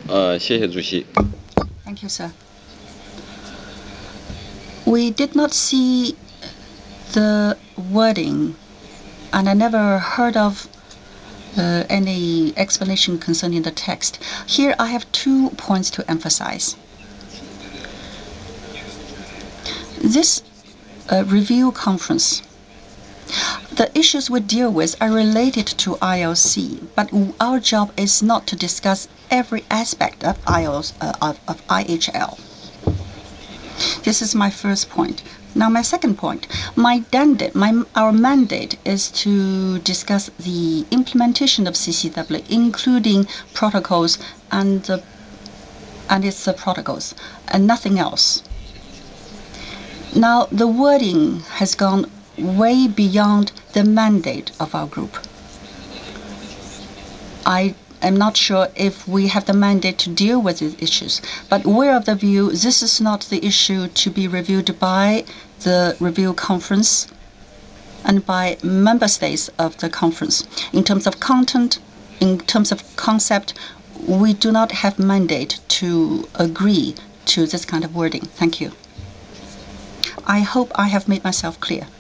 谢谢主席。 Thank you, sir. We did not see the wording, and I never heard of any explanation concerning the text. Here I have 2 points to emphasize. This review conference, the issues we deal with are related to ILC, but our job is not to discuss every aspect of IHL. This is my first point. Now, my second point, our mandate is to discuss the implementation of CCW, including protocols and its protocols, and nothing else. Now, the wording has gone way beyond the mandate of our group. I am not sure if we have the mandate to deal with these issues, but we're of the view this is not the issue to be reviewed by the review conference and by member states of the conference. In terms of content, in terms of concept, we do not have mandate to agree to this kind of wording. Thank you. I hope I have made myself clear.